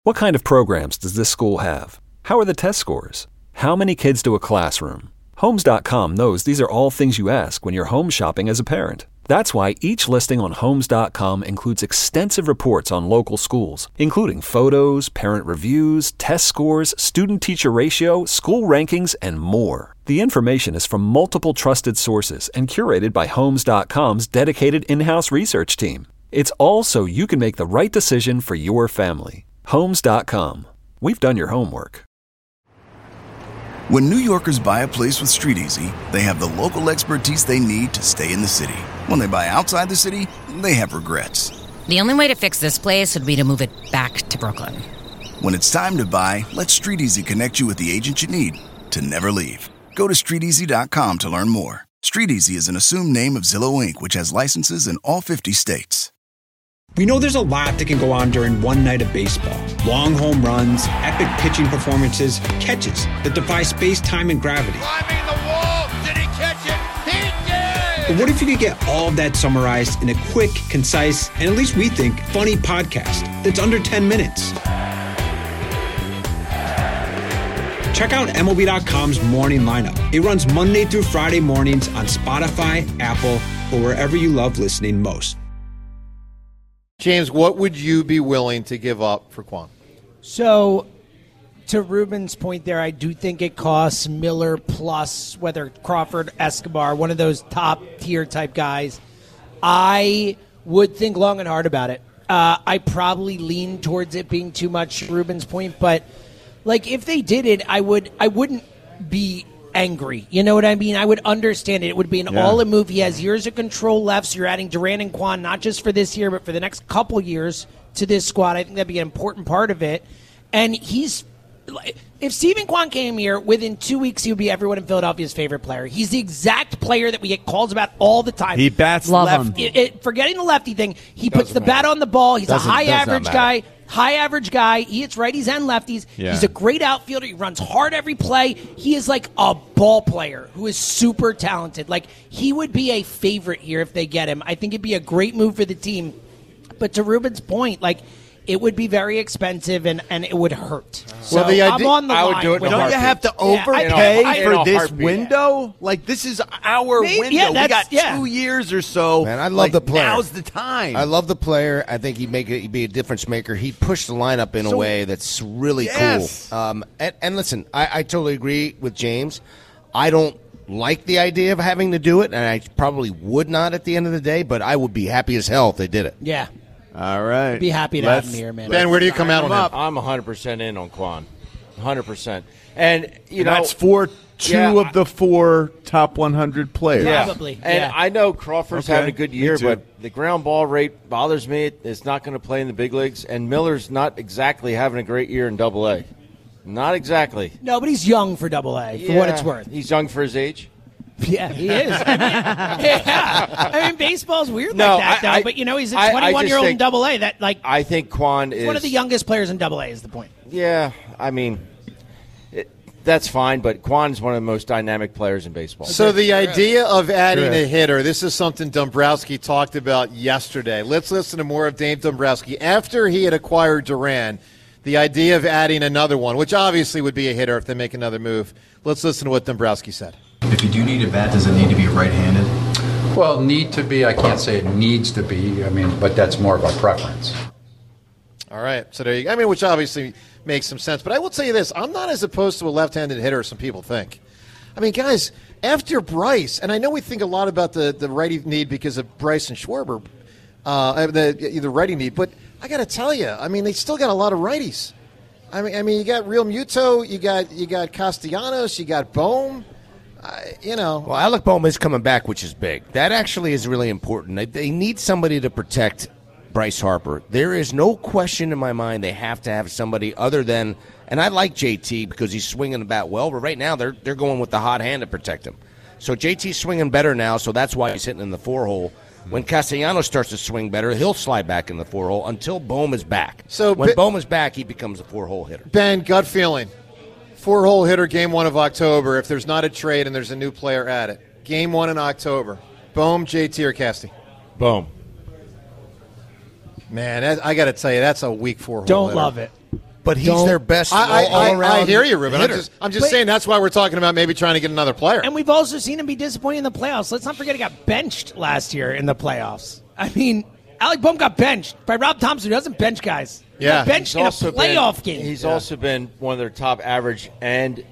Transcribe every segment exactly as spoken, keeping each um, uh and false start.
What kind of programs does this school have? How are the test scores? How many kids do a classroom? Homes dot com knows these are all things you ask when you're home shopping as a parent. That's why each listing on Homes dot com includes extensive reports on local schools, including photos, parent reviews, test scores, student-teacher ratio, school rankings, and more. The information is from multiple trusted sources and curated by Homes dot com's dedicated in-house research team. It's all so you can make the right decision for your family. Homes dot com. We've done your homework. When New Yorkers buy a place with StreetEasy, they have the local expertise they need to stay in the city. When they buy outside the city, they have regrets. The only way to fix this place would be to move it back to Brooklyn. When it's time to buy, let StreetEasy connect you with the agent you need to never leave. Go to street easy dot com to learn more. StreetEasy is an assumed name of Zillow Incorporated, which has licenses in all fifty states. We know there's a lot that can go on during one night of baseball. Long home runs, epic pitching performances, catches that defy space, time, and gravity. Climbing the wall, did he catch it? He did! But what if you could get all of that summarized in a quick, concise, and at least we think, funny podcast that's under ten minutes? Check out M L B dot com's Morning Lineup. It runs Monday through Friday mornings on Spotify, Apple, or wherever you love listening most. James, what would you be willing to give up for Kwon? So, to Ruben's point there, I do think it costs Miller plus whether Crawford, Escobar, one of those top-tier type guys. I would think long and hard about it. Uh, I probably lean towards it being too much, to Ruben's point, but like if they did it, I would I wouldn't be angry. You know what I mean? I would understand it. It would be an yeah. all-in move. He has years of control left, so you're adding Durant and Kwon, not just for this year, but for the next couple years to this squad. I think that'd be an important part of it. And he's if Steven Kwon came here, within two weeks he would be everyone in Philadelphia's favorite player. He's the exact player that we get calls about all the time. He bats Love left. It, it, forgetting the lefty thing, he Doesn't puts the matter. bat on the ball. He's Doesn't, a high-average guy. High average guy. He hits righties and lefties. Yeah. He's a great outfielder. He runs hard every play. He is like a ball player who is super talented. Like, he would be a favorite here if they get him. I think it'd be a great move for the team. But to Ruben's point, like, it would be very expensive and, and it would hurt. So well, the idea, I'm on the I line. would do it. Don't you have to overpay yeah, for this heartbeat. window? Like, this is our Maybe, window. Yeah, we got yeah. two years or so. Man, I love like, the player. Now's the time. I love the player. I think he'd make it. He'd be a difference maker. He'd push the lineup in so, a way that's really yes. cool. Um, and, and listen, I, I totally agree with James. I don't like the idea of having to do it, and I probably would not at the end of the day. But I would be happy as hell if they did it. Yeah. All right. Be happy to Let's, have him here, man. Ben, where do you come out on him? I'm one hundred percent in on Kwon. one hundred percent. And, you and know. That's for two yeah, of the four top one hundred players. Yeah. Probably. And yeah. I know Crawford's okay. having a good year, but the ground ball rate bothers me. It's not going to play in the big leagues. And Miller's not exactly having a great year in double A. Not exactly. No, but he's young for double A, for yeah. what it's worth. He's young for his age. Yeah, he is. I mean, yeah. I mean, baseball's weird no, like that, though. I, but, you know, he's a I, twenty-one-year-old I in double A. That, like, I think Kwon is one of the youngest players in double A is the point. Yeah, I mean, it, that's fine, but Kwon's one of the most dynamic players in baseball. So the idea of adding a hitter, this is something Dombrowski talked about yesterday. Let's listen to more of Dave Dombrowski. After he had acquired Duran, the idea of adding another one, which obviously would be a hitter if they make another move. Let's listen to what Dombrowski said. If you do need a bat, does it need to be right-handed? Well, need to be, I can't say it needs to be, I mean, but that's more of a preference. All right, so there you go. I mean, which obviously makes some sense. But I will tell you this, I'm not as opposed to a left-handed hitter as some people think. I mean, guys, after Bryce, and I know we think a lot about the, the righty need because of Bryce and Schwarber, uh, the, the righty need, but I got to tell you, I mean, they still got a lot of righties. I mean, I mean, you got Real Muto, you got you got Castellanos, you got Bohm. Uh, you know. Well, Alec Bohm is coming back, which is big. That actually is really important. They, they need somebody to protect Bryce Harper. There is no question in my mind they have to have somebody other than, and I like J T because he's swinging the bat well, but right now they're they're going with the hot hand to protect him. So J T's swinging better now, so that's why he's hitting in the four hole. When Castellanos starts to swing better, he'll slide back in the four hole until Bohm is back. So when B- Bohm is back, he becomes a four hole hitter. Ben, gut feeling. Four-hole hitter, game one of October. If there's not a trade and there's a new player at it. Game one in October. Bohm, J T, or Casty? Bohm. Man, that, I got to tell you, that's a weak four-hole Don't hitter. love it. But he's Don't- their best I, all, I, all around I, I hear you, Ruben. I'm hitter. just, I'm just But- saying that's why we're talking about maybe trying to get another player. And we've also seen him be disappointing in the playoffs. Let's not forget he got benched last year in the playoffs. I mean, Alec Boehm got benched by Rob Thompson, who doesn't bench guys. He Yeah. got benched in a also playoff been, game. He's Yeah. also been one of their top average and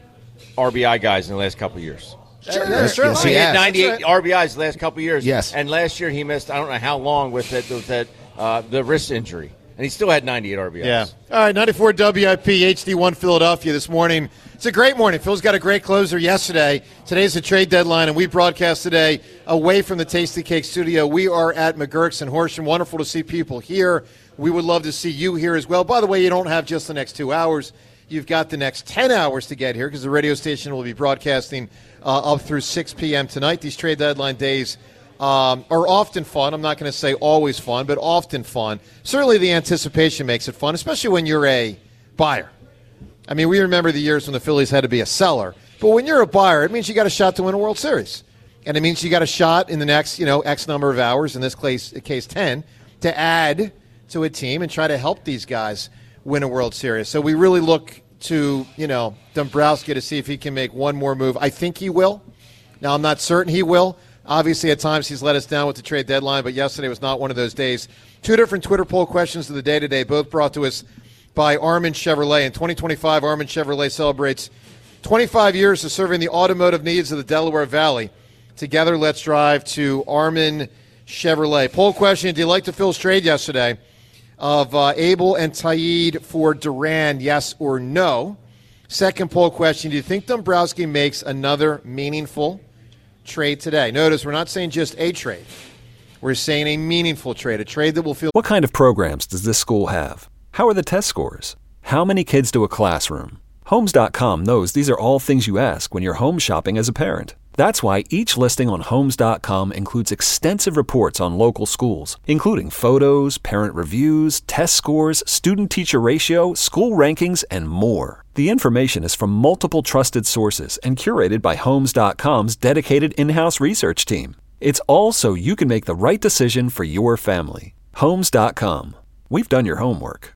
R B I guys in the last couple of years. Sure, that's true. Yes, He he had has. ninety-eight That's right. R B Is the last couple of years. Yes. And last year he missed, I don't know how long with that, with that uh, the wrist injury. And he still had ninety-eight R B Is. Yeah. All right, ninety-four W I P, H D one Philadelphia this morning. It's a great morning. Phil's got a great closer yesterday. Today's the trade deadline, and we broadcast today away from the Tasty Cake studio. We are at McGurk's and Horsham. Wonderful to see people here. We would love to see you here as well. By the way, you don't have just the next two hours. You've got the next ten hours to get here because the radio station will be broadcasting uh, up through six p.m. tonight. These trade deadline days um, are often fun. I'm not going to say always fun, but often fun. Certainly the anticipation makes it fun, especially when you're a buyer. I mean, we remember the years when the Phillies had to be a seller. But when you're a buyer, it means you got a shot to win a World Series. And it means you got a shot in the next, you know, X number of hours, in this case, case ten, to add to a team and try to help these guys win a World Series. So we really look to, you know, Dombrowski to see if he can make one more move. I think he will. Now, I'm not certain he will. Obviously, at times he's let us down with the trade deadline, but yesterday was not one of those days. Two different Twitter poll questions of the day today, both brought to us by Armin Chevrolet. In twenty twenty-five, Armin Chevrolet celebrates twenty-five years of serving the automotive needs of the Delaware Valley. Together, let's drive to Armin Chevrolet. Poll question, do you like the Phil's trade yesterday of uh, Abel and Taid for Duran, yes or no? Second poll question, do you think Dombrowski makes another meaningful trade today? Notice we're not saying just a trade. We're saying a meaningful trade, a trade that will feel... What kind of programs does this school have? How are the test scores? How many kids do a classroom? Homes dot com knows these are all things you ask when you're home shopping as a parent. That's why each listing on Homes dot com includes extensive reports on local schools, including photos, parent reviews, test scores, student-teacher ratio, school rankings, and more. The information is from multiple trusted sources and curated by Homes dot com's dedicated in-house research team. It's all so you can make the right decision for your family. Homes dot com. We've done your homework.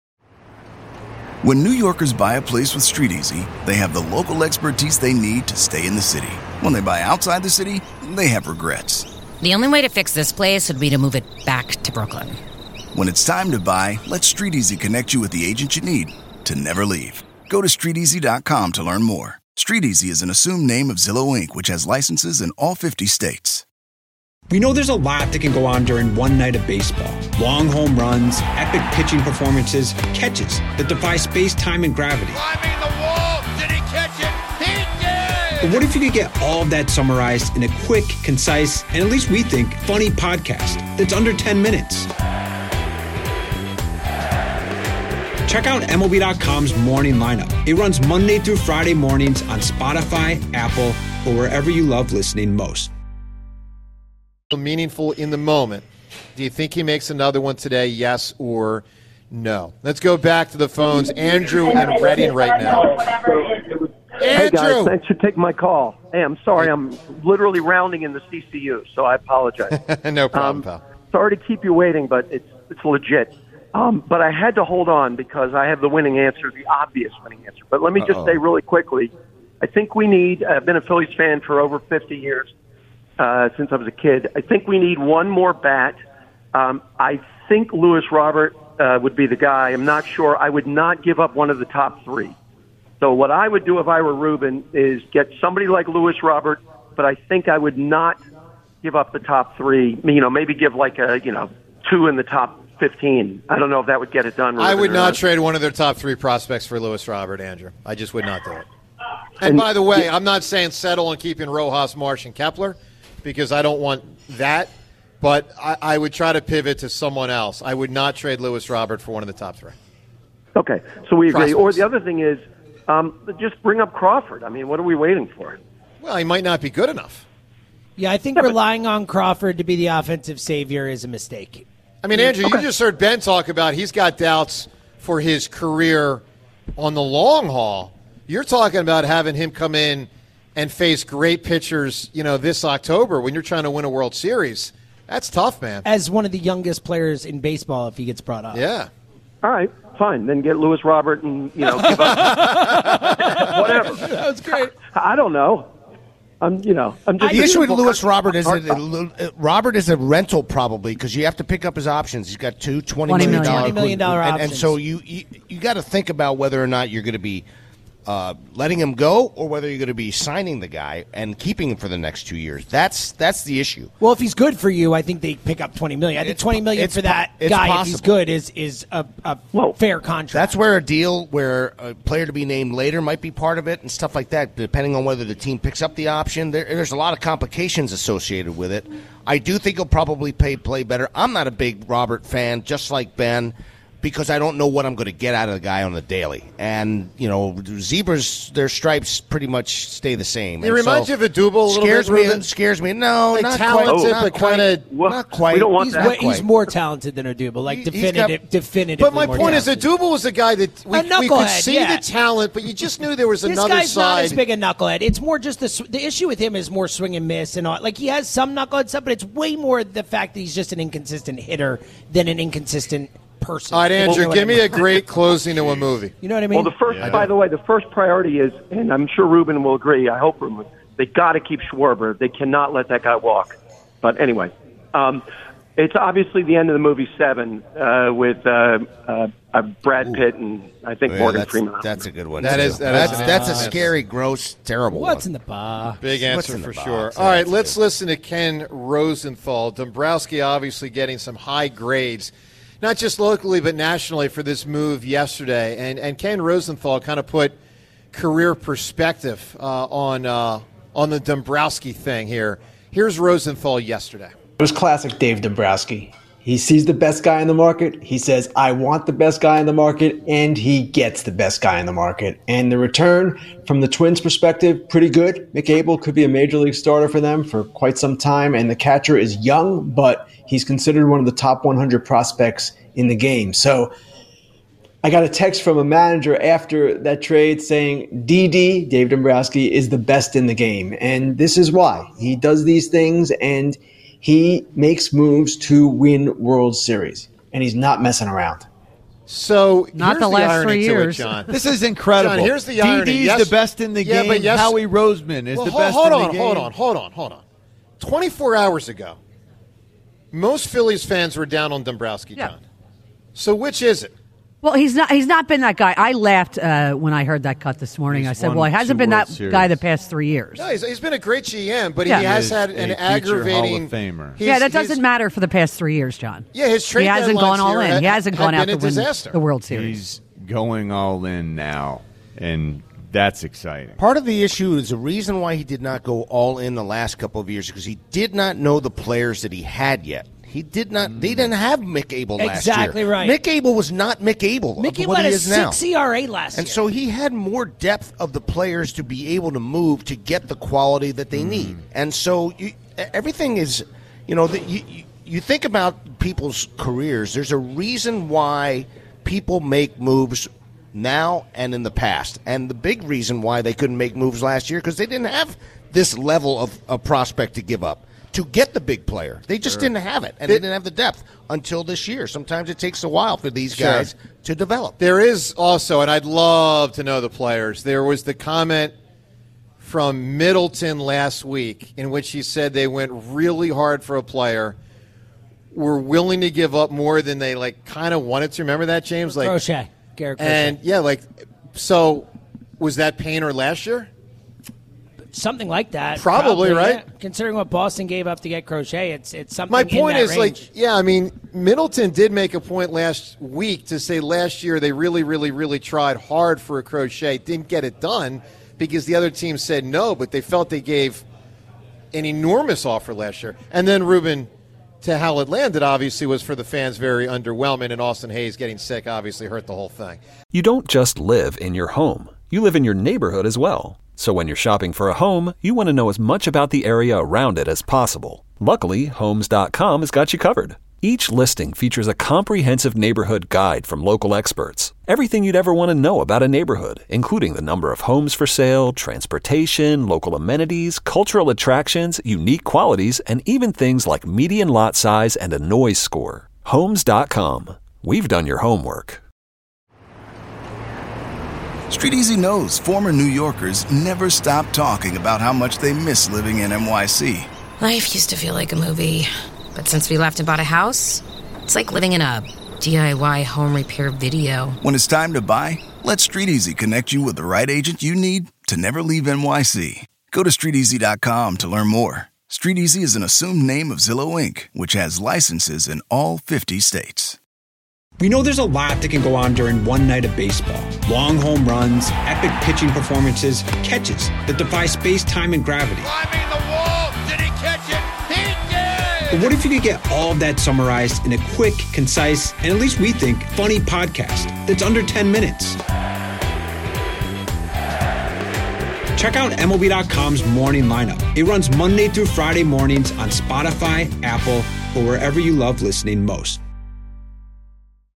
When New Yorkers buy a place with StreetEasy, they have the local expertise they need to stay in the city. When they buy outside the city, they have regrets. The only way to fix this place would be to move it back to Brooklyn. When it's time to buy, let StreetEasy connect you with the agent you need to never leave. Go to street easy dot com to learn more. StreetEasy is an assumed name of Zillow Incorporated, which has licenses in all fifty states. We know there's a lot that can go on during one night of baseball. Long home runs, epic pitching performances, catches that defy space, time, and gravity. Climbing the wall. Did he catch it? He did! But what if you could get all of that summarized in a quick, concise, and at least we think, funny podcast that's under ten minutes? Check out M L B dot com's Morning Lineup. It runs Monday through Friday mornings on Spotify, Apple, or wherever you love listening most. Meaningful in the moment. Do you think he makes another one today, yes or no? Let's go back to the phones. Andrew in Reading right now. Hey, guys, thanks for taking my call. Hey, I'm sorry. I'm literally rounding in the C C U, so I apologize. No problem, um, pal. Sorry to keep you waiting, but it's it's legit. Um, but I had to hold on because I have the winning answer, the obvious winning answer. But let me just Uh-oh. say really quickly, I think we need, I've been a Phillies fan for over fifty years. Uh, since I was a kid. I think we need one more bat. Um, I think Lewis Robert uh, would be the guy. I'm not sure. I would not give up one of the top three. So what I would do if I were Ruben is get somebody like Lewis Robert, but I think I would not give up the top three. You know, maybe give like a, you know, two in the top fifteen. I don't know if that would get it done. I Ruben, would or not trade one of their top three prospects for Lewis Robert, Andrew. I just would not do it. And, and by the way, I'm not saying settle on keeping Rojas, Marsh, and Kepler, because I don't want that, but I, I would try to pivot to someone else. I would not trade Lewis Robert for one of the top three. Okay, so we agree. Prospects. Or the other thing is, um, just bring up Crawford. I mean, what are we waiting for? Well, he might not be good enough. Yeah, I think relying on Crawford to be the offensive savior is a mistake. I mean, Andrew, Okay. you just heard Ben talk about he's got doubts for his career on the long haul. You're talking about having him come in and face great pitchers, you know, this October when you're trying to win a World Series. That's tough, man. As one of the youngest players in baseball if he gets brought up. Yeah. All right. fine. Then get Lewis Robert and, you know, give up whatever. That was great. I, I don't know. I'm, you know, I'm just the issue with Lewis Robert is that Robert is a rental probably because you have to pick up his options. He's got two twenty million dollars twenty million dollars and, options. and so you you, you got to think about whether or not you're going to be uh, letting him go or whether you're going to be signing the guy and keeping him for the next two years. That's that's the issue. Well, if he's good for you, I think they pick up twenty million dollars. I think It's twenty million it's dollars for that po- it's guy, possible. if he's good, is is a, a Whoa. fair contract. That's where a deal where a player to be named later might be part of it and stuff like that, depending on whether the team picks up the option. There, there's a lot of complications associated with it. I do think he'll probably pay, play better. I'm not a big Robert fan, just like Ben, because I don't know what I'm going to get out of the guy on the daily. And, you know, zebras, their stripes pretty much stay the same. It And reminds so you of a Double a little scares bit, me. Ruben? Scares me. No, Like not talented, quite. Not but quite. kinda- Not quite. We don't want he's, that. way- he's more talented than Odubel, like He- he's definitive, got- definitively. But my more point is that talented. Double was a guy that we, A we could knucklehead, see yeah. the talent, but you just knew there was This another guy's not as side. big a knucklehead. It's more just the sw- the issue with him is more swing and miss and all. Like he has some knucklehead stuff, but it's way more the fact that he's just an inconsistent hitter than an inconsistent person. All right, Andrew, You know what give I me mean? a great closing to a movie. You know what I mean? Well, the first, by the way, the first priority is, and I'm sure Ruben will agree. I hope Ruben. They got to keep Schwarber. They cannot let that guy walk. But anyway, um, it's obviously the end of the movie Seven uh, with uh, uh, uh, Brad Pitt and I think Yeah, Morgan that's, Freeman. that's a good one. That too. is- that that's is an that's a answer. scary, gross, terrible What's one. in the bar? Big What's answer in the for box? sure. Yeah, All right, that's let's good. listen to Ken Rosenthal. Dombrowski obviously getting some high grades, not just locally but nationally for this move yesterday. And and Ken Rosenthal kind of put career perspective uh, on uh, on the Dombrowski thing here. Here's Rosenthal yesterday. It was classic Dave Dombrowski. He sees the best guy in the market. He says, I want the best guy in the market, and he gets the best guy in the market. And the return from the Twins' perspective, pretty good. Mick Abel could be a major league starter for them for quite some time, and the catcher is young, but he's considered one of the top one hundred prospects in the game. So I got a text from a manager after that trade saying D D, Dave Dombrowski, is the best in the game. And this is why. He does these things, and he makes moves to win World Series, and he's not messing around. So Not here's the last irony three to it, years. John. This is incredible. John, here's the irony. D D's Yes- the best in the Yeah, game. but yes- Howie Roseman is Well, the ho- best hold in on, the game. hold on, hold on, hold on. twenty-four hours ago, most Phillies fans were down on Dombrowski, Yeah. John. So which is it? Well, he's not. He's not been that guy. I laughed uh, when I heard that cut this morning. He's I said, won "Well, he hasn't two been World that Series. guy the past three years." No, he's, he's been a great G M, but Yeah. he He has is had a an future aggravating. Hall of Famer. his- yeah, that his- doesn't matter for the past three years, John. Yeah, his trade he hasn't deadlines gone all here in. had- he hasn't had gone out been to a win disaster. the World Series. He's going all in now, and that's exciting. Part of the issue is the reason why he did not go all in the last couple of years because he did not know the players that he had yet. He did not. They didn't have Mick Abel last year. Exactly right. Mick Abel was not Mick Abel. Mick of Abel what had he a is now. six E R A last And year. so he had more depth of the players to be able to move to get the quality that they need. And so you, everything is, you know, the, you, you you think about people's careers. There's a reason why people make moves now and in the past. And the big reason why they couldn't make moves last year because they didn't have this level of, of prospect to give up to get the big player. They just Sure. didn't have it, and they didn't have the depth until this year. Sometimes it takes a while for these Sure. guys to develop. There is also, and I'd love to know the players, there was the comment from Middleton last week in which he said they went really hard for a player, were willing to give up more than they like kind of wanted to. Remember that, James? Like Crochet. Garrett Crochet. And yeah, like so was that Painter last year? Something like that. Probably, right? yeah. Considering what Boston gave up to get Crochet, it's it's something My in point that is, range. like, yeah, I mean, Middleton did make a point last week to say last year they really, really, really tried hard for a Crochet, didn't get it done because the other team said no, but they felt they gave an enormous offer last year. And then Ruben, to how it landed, obviously, was for the fans very underwhelming, and Austin Hayes getting sick obviously hurt the whole thing. You don't just live in your home. You live in your neighborhood as well. So when you're shopping for a home, you want to know as much about the area around it as possible. Luckily, Homes dot com has got you covered. Each listing features a comprehensive neighborhood guide from local experts. Everything you'd ever want to know about a neighborhood, including the number of homes for sale, transportation, local amenities, cultural attractions, unique qualities, and even things like median lot size and a noise score. Homes dot com. We've done your homework. Street Easy knows former New Yorkers never stop talking about how much they miss living in N Y C. Life used to feel like a movie, but since we left and bought a house, it's like living in a D I Y home repair video. When it's time to buy, let Street Easy connect you with the right agent you need to never leave N Y C. Go to street easy dot com to learn more. Street Easy is an assumed name of Zillow Incorporated, which has licenses in all fifty states. We know there's a lot that can go on during one night of baseball. Long home runs, epic pitching performances, catches that defy space, time, and gravity. Climbing the wall. Did he catch it? He did! But what if you could get all of that summarized in a quick, concise, and at least we think, funny podcast that's under ten minutes? Check out M L B dot com's Morning Lineup. It runs Monday through Friday mornings on Spotify, Apple, or wherever you love listening most.